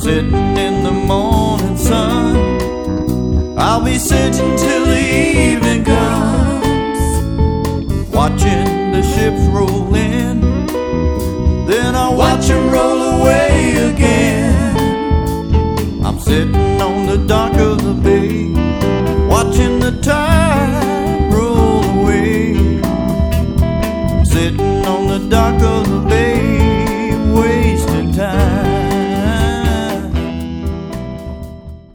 sitting in the morning sun. I'll be searching till the